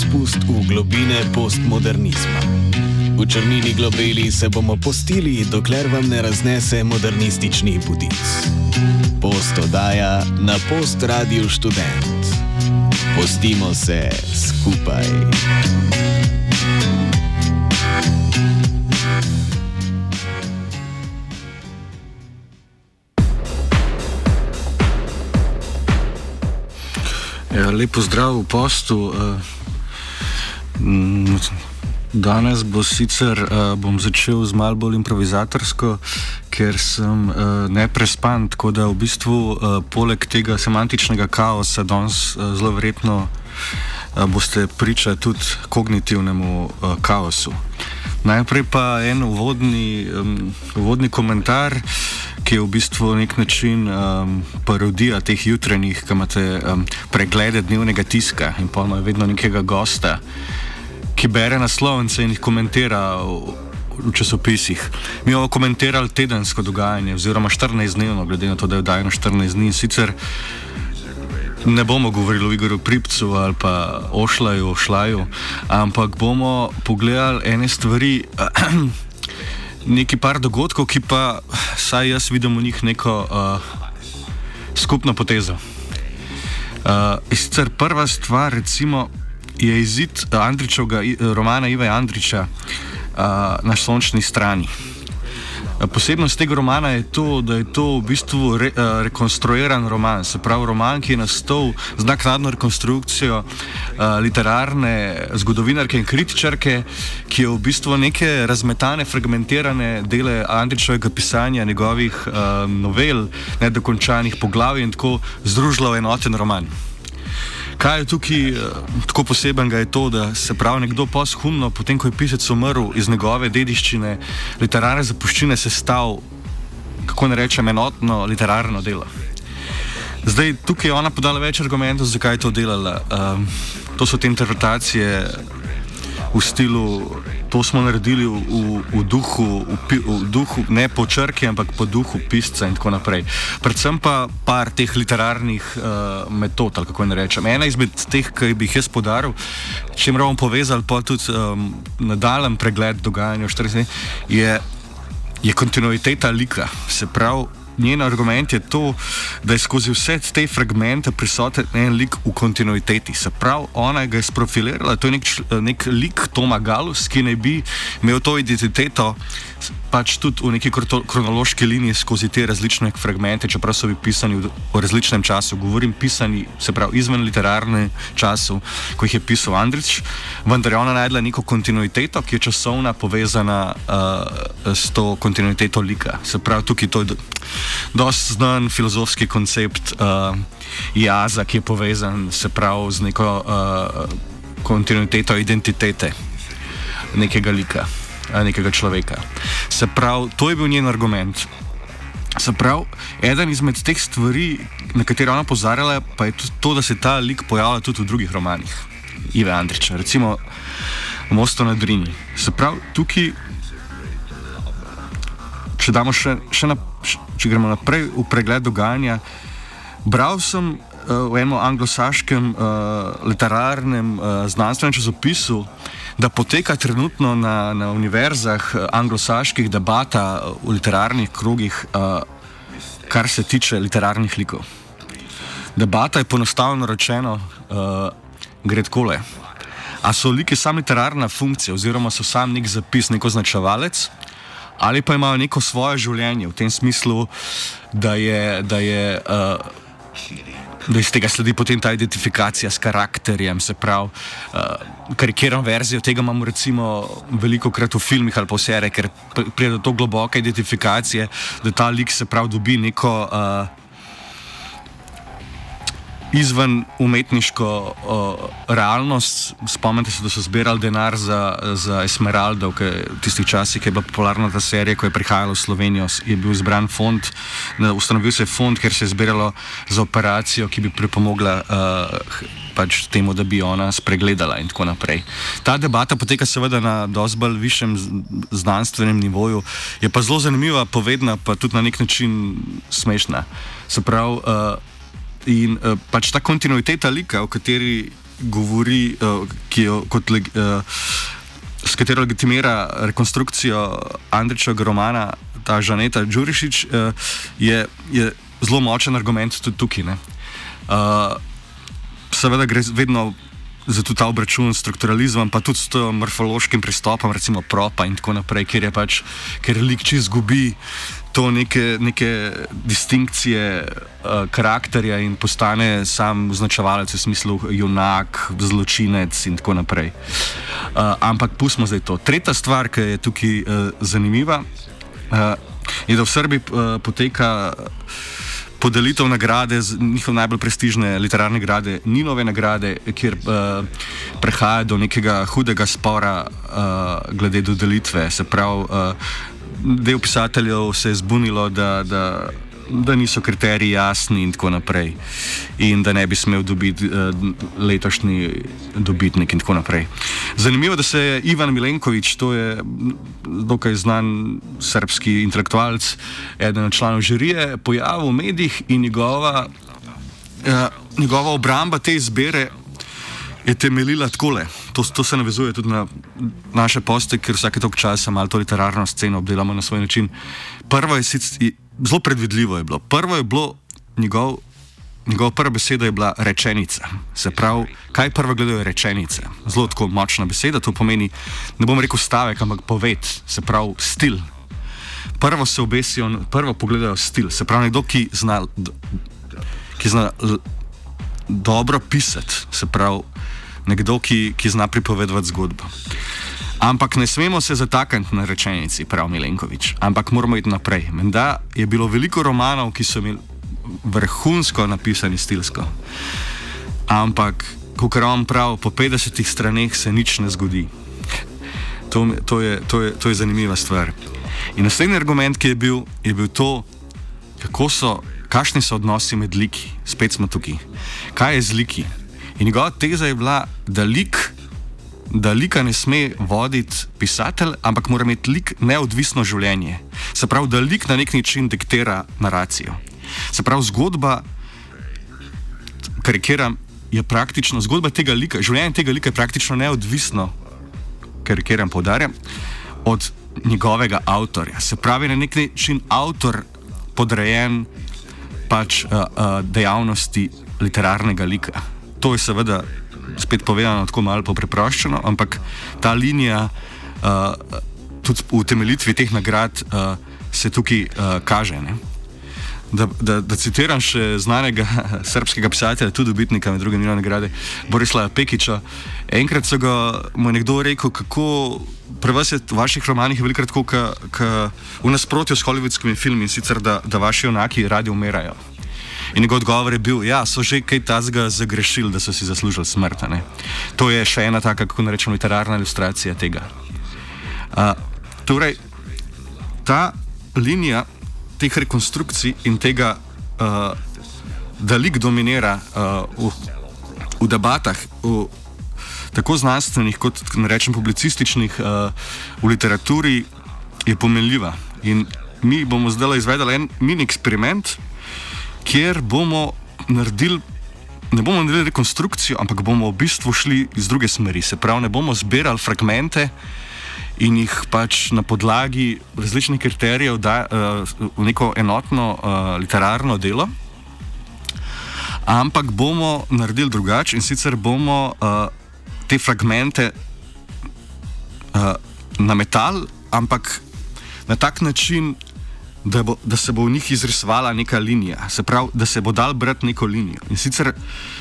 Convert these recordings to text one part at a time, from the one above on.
spust v globine postmodernizma. V črnini globeli se bomo postili, dokler vam ne raznese modernistični budic. Post oddaja na Post Radio Študent. Postimo se skupaj. Ja, lep pozdrav v Postu. Danes bom začel z malo bolj improvizatorsko, ker sem neprespan, tako da v bistvu poleg tega semantičnega kaosa danes zelo verjetno boste priča tudi kognitivnemu kaosu. Najprej pa en uvodni komentar, ki je v bistvu nek način parodija teh jutranjih, ki imate preglede dnevnega tiska in pa imajo vedno nekega gosta, ki bere naslovnice in jih komentira v časopisih. Mi bomo komentirali tedensko dogajanje, oziroma 14-dnevno, glede na to, da je oddajano 14 dni. Sicer ne bomo govorili o Igorju Pripcu ali pa Šlaju, ampak bomo pogledali ene stvari, neki par dogodkov, ki pa, saj jaz vidim v njih neko skupno potezo. Sicer prva stvar, recimo, je izid Andrićevega romana Ive Andrića Na sončni strani. Posebnost tega romana je to, da je to v bistvu rekonstruiran roman, se pravi roman, ki je nastal z naknadno rekonstrukcijo literarne zgodovinarke in kritičarke, ki je v bistvu neke razmetane, fragmentirane dele Andrićevega pisanja, njegovih novel, nedokončanih poglavij in tako združila v enoten roman. Kaj je tukaj tako posebenega, je to, da se pravi nekdo posthumno, potem ko je pisec umrl, iz njegove dediščine, literarne zapuščine sestavil, kako ne rečem, enotno literarno delo. Zdaj, tukaj je ona podala več argumentov, zakaj je to delala. To so te interpretacije v stilu, to smo naredili v duhu, ne po črki, ampak po duhu pisca in tako naprej. Predvsem pa par teh literarnih metod, ali kako ne rečem. Ena izmed teh, ki bi jih jaz podaril, čim bom povezal pa tudi nadaljen pregled dogajanja v 40 dni, je kontinuiteta lika. Se pravi, njen argument je to, da je skozi vse te fragmente prisoten en lik v kontinuiteti. Se pravi, ona ga je sprofilirala, to je nek lik Toma Gallus, ki naj bi imel to identiteto pač tudi v neki kronološki liniji skozi te različne fragmente, čeprav so bi pisani v različnem času. Govorim pisani, se pravi, izven literarne času, ko jih je pisal Andrić, vendar je ona najdla neko kontinuiteto, ki je časovna povezana s to kontinuiteto lika. Se pravi, tukaj to je dosti znan filozofski koncept jaza, ki je povezan, se pravi, z neko kontinuiteto identitete nekega lika, nekega človeka. Se pravi, to je bil njen argument. Se pravi, eden izmed teh stvari, na katere ona pozarjala, pa je tudi to, da se ta lik pojavlja tudi v drugih romanih Ive Andrića, recimo Mosto na Drini. Se pravi, tukaj, če gremo naprej v pregled dogajanja, bral sem v enem anglosaškem literarnem znanstvenem časopisu, da poteka trenutno na univerzah anglosaških debata v literarnih krogih, kar se tiče literarnih likov. Debata je poenostavljeno rečeno, gre takole. A so liki sam literarna funkcija, oziroma so sam nek zapis, nek označevalec, ali pa imajo neko svoje življenje, v tem smislu, da iz tega sledi potem ta identifikacija s karakterjem, se pravi, karikiran verzijo tega imamo recimo veliko krat v filmih ali pa v seriji, ker pride do to globoke identifikacije, da ta lik se pravi dobi neko izven umetniško realnost. Spomnite se, da so zbirali denar za Esmeraldo, v tistih časih, ki je bila popularna ta serija, ko je prihajala v Slovenijo, je bil izbran fond, ustanovil se je fond, ker se je zbiralo za operacijo, ki bi pripomogla pač temu, da bi ona spregledala in tako naprej. Ta debata poteka seveda na dosti bolj višjem znanstvenem nivoju, je pa zelo zanimiva, povedna, pa tudi na nek način smešna. Se pravi, in pač ta kontinuiteta lika, o kateri govori, s katero legitimira rekonstrukcijo Andrićevega romana, ta Žaneta Đurišić, je zelo močen argument tudi tukaj. Seveda gre vedno za ta obračun s strukturalizmom, pa tudi s morfološkim pristopom, recimo propa in tako naprej, ker lik čist izgubi to neke distinkcije karakterja in postane sam označevalec v smislu junak, zločinec in tako naprej. Ampak pustimo zdaj to. Tretja stvar, ki je tukaj zanimiva, je, da v Srbiji poteka podelitev nagrade, njihove najbolj prestižne literarne nagrade, Ninove nagrade, kjer prehaja do nekega hudega spora glede dodelitve. Se pravi, del pisateljev se je zbunilo, da niso kriteriji jasni in tako naprej. In da ne bi smel dobiti letošnji dobitnik in tako naprej. Zanimivo, da se je Ivan Milenković, to je dokaj znan srbski intelektualec, eden od članov žirije, pojavil v medijih in njegova obramba te izbire je temeljila takole. To se navezuje tudi na naše poste, ker vsake toliko časa malo to literarno sceno obdelamo na svoj način. Prvo je zelo predvidljivo je bilo. Prvo je bilo, njegova prva beseda je bila rečenica. Se pravi, kaj prvo gledajo rečenice? Zelo tako močna beseda, to pomeni, ne bom rekel stavek, ampak poved, se pravi stil. Prvo se obesijo, prvo pogledajo stil, se pravi nekdo, ki zna dobro pisati, se pravi nekdo, ki zna pripovedovati zgodbo. Ampak ne smemo se zatakniti na rečenici, pravi Milenković, ampak moramo iti naprej. Menda je bilo veliko romanov, ki so imeli vrhunsko napisani stilsko. Ampak, kakor on pravi, po 50 straneh se nič ne zgodi. To je zanimiva stvar. In naslednji argument, ki je bil to, kakšni so odnosi med liki. Spet smo tukaj. Kaj je z liki? In njegova teza je bila, da lika ne sme voditi pisatelj, ampak mora imeti lik neodvisno življenje. Se pravi, da lik na nek način diktira naracijo. Se pravi, zgodba, karikiram, je praktično, zgodba tega lika, življenje tega lika je praktično neodvisno, karikiram, poudarjam, od njegovega avtorja. Se pravi, na nek način avtor podrejen pač dejavnosti literarnega lika. To je seveda spet povedano tako malo popreproščeno, ampak ta linija tudi v utemeljitvi teh nagrad se tukaj kaže. Ne? Da citiram še znanega srbskega pisatelja, tudi dobitnika med drugim Ninove nagrade, Borislava Pekića. Enkrat mu je nekdo rekel, kako pri vas je v vaših romanih velikrat tako, v nasprotju s hollywoodskim filmi, in sicer da vaši junaki radi umirajo. In njegov odgovor je bil, ja, so že kaj tazga zagrešili, da so si zaslužili smrt. To je še ena taka, kako narečemo, literarna ilustracija tega. Torej, ta linija teh rekonstrukcij in tega, da lik dominira v debatah, tako znanstvenih kot, narečem, publicističnih, v literaturi, je pomenljiva. In mi bomo zdaj izvedeli en mini eksperiment, kjer bomo naredili, ne bomo naredili rekonstrukcijo, ampak bomo v bistvu šli iz druge smeri. Se pravi, ne bomo zbirali fragmente in jih pač na podlagi različnih kriterijev v neko enotno literarno delo, ampak bomo naredili drugače, in sicer bomo te fragmente nametali, ampak na tak način, da se bo v njih izrisovala neka linija, se pravi, da se bo dal brati neko linijo. In sicer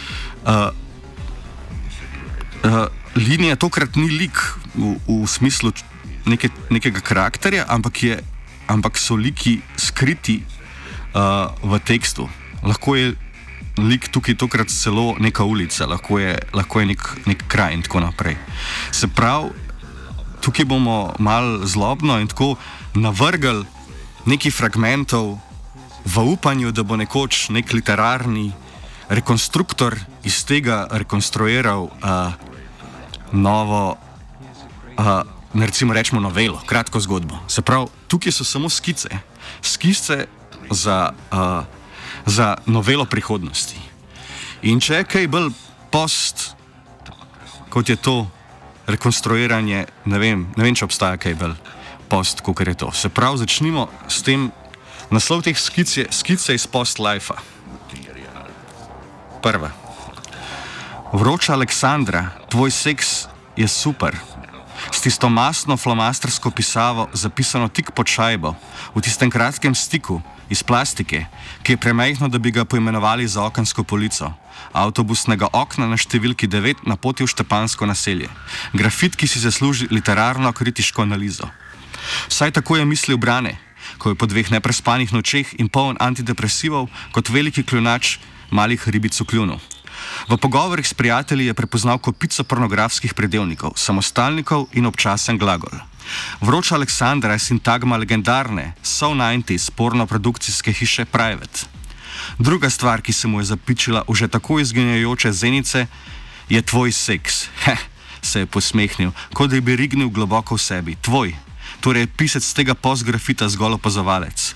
linija tokrat ni lik v smislu nekega karakterja, ampak so liki skriti v tekstu. Lahko je lik tukaj tokrat celo neka ulica, lahko je nek kraj in tako naprej. Se pravi, tukaj bomo malo zlobno in tako navrgli nekaj fragmentov v upanju, da bo nekoč nek literarni rekonstruktor iz tega rekonstruiral novo, recimo rečemo novelo, kratko zgodbo. Se pravi, tukaj so samo skice za novelo prihodnosti. In če je kaj bolj kot je to rekonstruiranje, ne vem, če obstaja kaj bolj post, kot je to. Se pravi, začnimo s tem, naslov teh skice iz post-life. Prva. Vroča Aleksandra, tvoj seks je super. S tisto mastno flamastersko pisavo, zapisano tik pod šajbo, v tistem kratkem stiku, iz plastike, ki je premajhno, da bi ga poimenovali za okensko polico. Avtobusnega okna na številki 9 na poti v Štepansko naselje. Grafit, ki si zasluži literarno kritiško analizo. Vsaj tako je mislil Brane, ko je po 2 neprespanih nočeh in poln antidepresivov kot veliki kljunač malih ribic v kljunu. V pogovorih s prijatelji je prepoznal kopico pornografskih predelnikov, samostalnikov in občasen glagol. Vroča Aleksandra je sintagma legendarne, so-90s pornoprodukcijske hiše Private. Druga stvar, ki se mu je zapičila v že tako izginjajoče zenice, je tvoj seks. Se je posmehnil, kot da bi rignil globoko v sebi. Tvoj, torej pisec tega postgrafita zgolj opazovalec.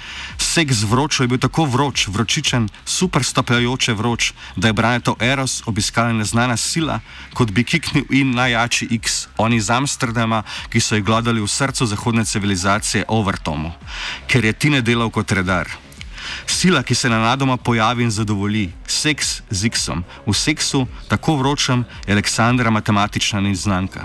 Seks z vročo je bil tako vroč, vročičen, super stopljajoče vroč, da je Branetov Eros obiskala neznana sila, kot bi kiknil in najjači X, oni iz Amsterdama, ki so jih glodali v srcu zahodne civilizacije Overtomu, ker je Tine delal kot redar. Sila, ki se nenadoma pojavi in zadovolji, seks z X-om. V seksu, tako vročem, je Aleksandra matematična neznanka.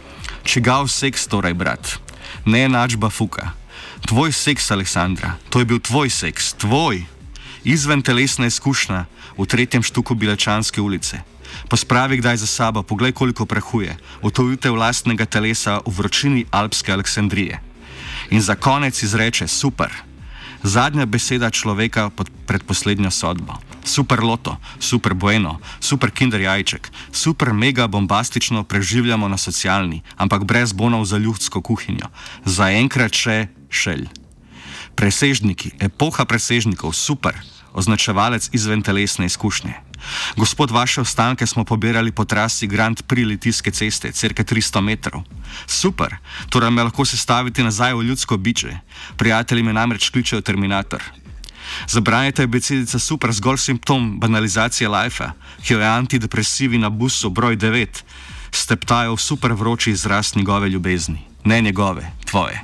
Čigav seks torej, brat? Ne enačba fuka. Tvoj seks, Aleksandra, to je bil tvoj seks, tvoj. Izven telesna izkušnja v 3. štuku Bilečanske ulice. Pospravi kdaj za sabo, poglej koliko prahuje, utojite vlastnega telesa v vročini alpske Aleksandrije. In za konec izreče super. Zadnja beseda človeka pred poslednjo sodbo. Super loto, super bueno, super kinder jajček, super mega bombastično preživljamo na socialni, ampak brez bonov za ljudsko kuhinjo. Zaenkrat še šelj. Presežniki, epoha presežnikov, super, označevalec izven telesne izkušnje. Gospod, vaše ostanke smo pobirali po trasi Grand Prix Litijske ceste, cirka 300 metrov. Super, torej me lahko sestaviti nazaj v ljudsko biče. Prijatelji me namreč kličejo Terminator. Zabranjate abecedica super zgolj simptom banalizacije life, ki jo je antidepresivi na busu broj 9 steptajo v super vroči izraz njegove ljubezni. Ne njegove, tvoje.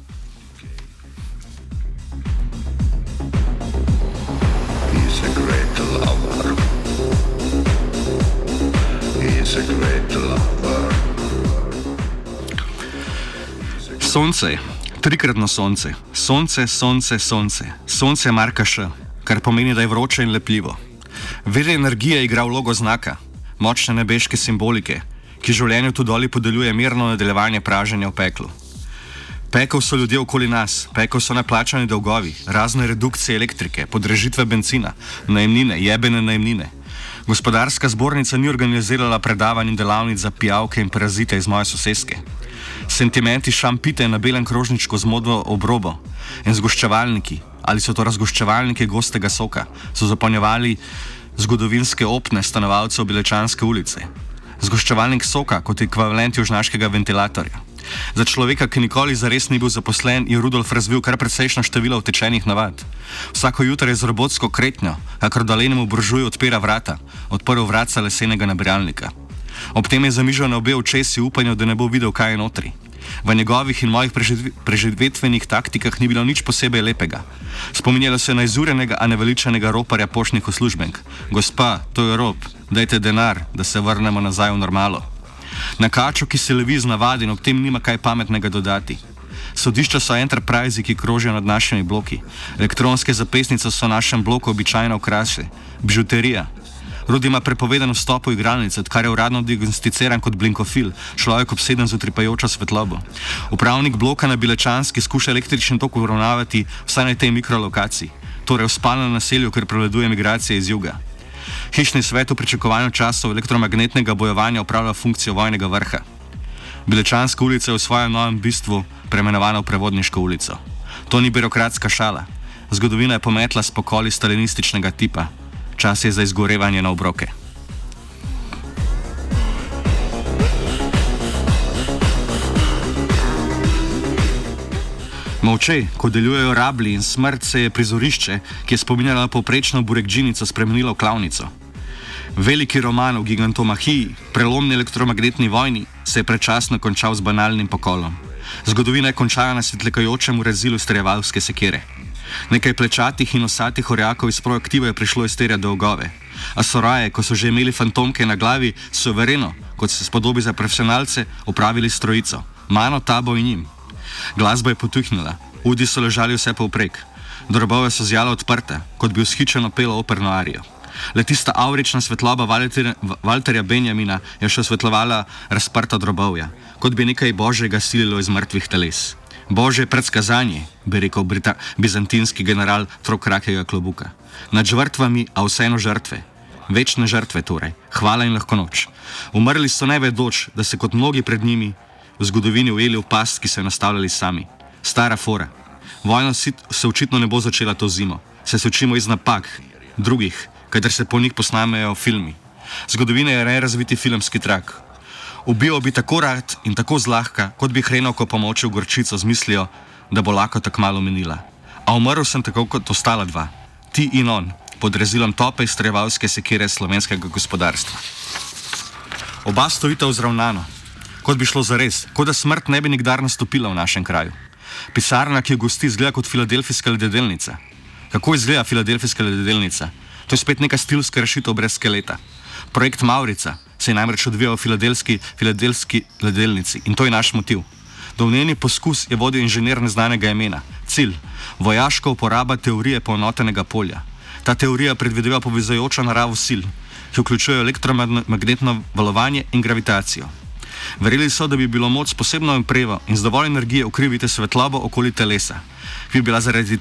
He's a great lover. He's a great lover. Sonce. Trikratno sonce. Sonce, sonce, sonce. Sonce marka Š, kar pomeni, da je vroče in lepljivo. Vir energije igra vlogo znaka, močne nebeške simbolike, ki življenju tu doli podeljuje mirno nadaljevanje praženja v peklu. Pekel so ljudje okoli nas, pekel so neplačani dolgovi, razne redukcije elektrike, podražitve benzina, najemnine, jebene najemnine. Gospodarska zbornica ni organizirala predavanj in delavnic za pijavke in parazite iz moje soseske. Sentimenti šampite na belem krožničku z modro obrobo in zgoščevalniki, ali so to razgoščevalniki gostega soka, so zapolnjevali zgodovinske opne stanovalcev Bilečanske ulice. Zgoščevalnik soka kot ekvivalent južnaškega ventilatorja. Za človeka, ki nikoli zares ni bil zaposlen, je Rudolf razvil kar precejšno število utečenih navad. Vsako jutro je z robotsko kretnjo, kakor dalenemu buržuju odpira vrata, odprl vratca lesenega nabiralnika. Ob tem je zamižal na obe očesi v upanju, da ne bo videl, kaj je notri. V njegovih in mojih preživetvenih taktikah ni bilo nič posebej lepega. Spominjalo se na izurenega, a neveličanega roparja poštnih uslužbenk. Gospa, to je rob, dajte denar, da se vrnemo nazaj v normalo. Na kačo, ki se levi z navadi in ob tem nima kaj pametnega dodati. Sodišča so enterprise, ki krožijo nad našimi bloki. Elektronske zapestnice so v našem bloku običajno okrasje. Bižuterija. Rudi ima prepovedan vstop v igralnice, odkar je uradno diagnosticiran kot blinkofil, človek obseden z utripajočo svetlobo. Upravnik bloka na Bilečanski skuša električni tok uravnavati vsaj na tej mikrolokaciji, torej v spalnem naselju, ker prevladuje migracije iz juga. Hišni svet v pričakovanju časov elektromagnetnega bojevanja opravlja funkcijo vojnega vrha. Bilečanska ulica je v svojem novem bistvu preimenovana v Prevodniško ulico. To ni birokratska šala. Zgodovina je pometla s pokoli stalinističnega tipa. Čas je za izgorevanje na obroke. Molče, ko delujejo rablji in smrt, se je prizorišče, ki je spominjalo na povprečno burekdžinico, spremenilo v klavnico. Veliki roman o gigantomahiji, prelomni elektromagnetni vojni, se je predčasno končal z banalnim pokolom. Zgodovina je končala na svetlekajočem rezilu strjevalske sekere. Nekaj plečatih in osatih orjakov iz projektiva je prišlo izterjati dolgove. A soraje, ko so že imeli fantomke na glavi, suvereno, kot se spodobi za profesionalce, opravili strojico. Mano, tabo in njim. Glasba je potuhnila, udi so ležali vse povprek. Drobove so zjala odprte, kot bi vzhičeno pelo operno arijo. Le tista avrična svetloba Valterja Benjamina je še osvetlovala razprta drobovja, kot bi nekaj božjega sililo iz mrtvih teles. Božje predskazanje, bi rekel bizantinski general Trokrakega klobuka. Nad žrtvami, a vseeno žrtve. Večne žrtve torej. Hvala in lahko noč. Umrli so ne vedoč, da se kot mnogi pred njimi v zgodovini ujeli v past, ki so jo nastavljali sami. Stara fora. Vojna se očitno ne bo začela to zimo. Se učimo iz napak drugih, kadar se po njih posnamejo filmi. Zgodovina je nerazviti filmski trak. Ubil bi tako rad in tako zlahka, kot bi hrenovko pomočil gorčico z mislijo, da bo lako tako malo minila. A umrl sem tako kot ostala dva. Ti in on, pod rezilom tope strjevalske sekire slovenskega gospodarstva. Oba stojita vzravnano, kot bi šlo zares, kot da smrt ne bi nikdar nastopila v našem kraju. Pisarna, ki jo gosti, izgleda kot filadelfijska lededelnica. Kako izgleda filadelfijska lededelnica? To je spet neka stilska rešitev brez skeleta. Projekt Mavrica se je namreč odvijal v filadelfski lededelnici in to je naš motiv. Domnevni poskus je vodil inženir neznanega imena. Cilj: vojaška uporaba teorije poenotenega polja. Ta teorija predvideva povezujočo naravo sil, ki vključujejo elektromagnetno valovanje in gravitacijo. Verjeli so, da bi bilo moč s posebno opremo in z dovolj energije ukriviti svetlobo okoli telesa, ki bi bilo zaradi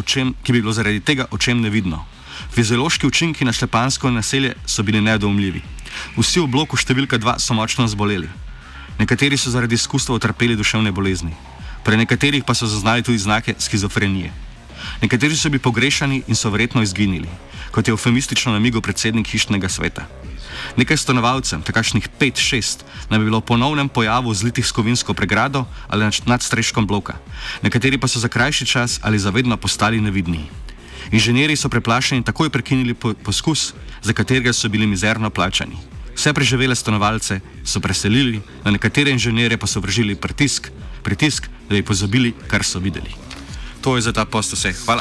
tega očem nevidno. Fiziološki učinki na štepansko naselje so bili nedoumljivi. Vsi v bloku številka 2 so močno zboleli. Nekateri so zaradi izkustva utrpeli duševne bolezni, pri nekaterih pa so zaznali tudi znake skizofrenije. Nekateri so bili pogrešani in so verjetno izginili, kot je eufemistično namigel predsednik hišnega sveta. Nekaj stanovalcem, takšnih 5-6, naj bi bilo v ponovnem pojavu zlitih s kovinsko pregrado ali nad streškom bloka. Nekateri pa so za krajši čas ali zavedno postali nevidni. Inženirji so preplašeni takoj prekinili poskus, za katerega so bili mizerno plačani. Vse preživele stanovalce so preselili, na nekatere inženirje pa so vršili pritisk, da bi pozabili, kar so videli. To je za ta post vse. Hvala.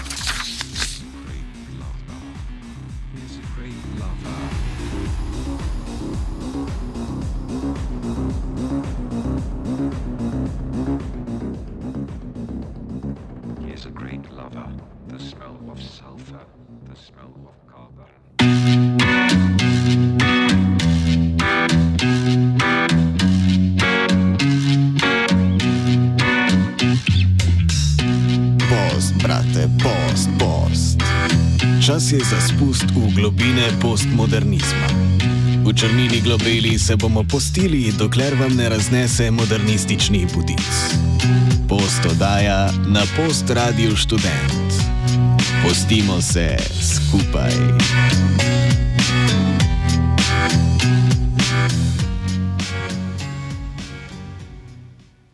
Čas je za spust v globine postmodernizma. V črnini globeli se bomo postili, dokler vam ne raznese modernistični budic. Post oddaja na Post Radio Študent. Postimo se skupaj.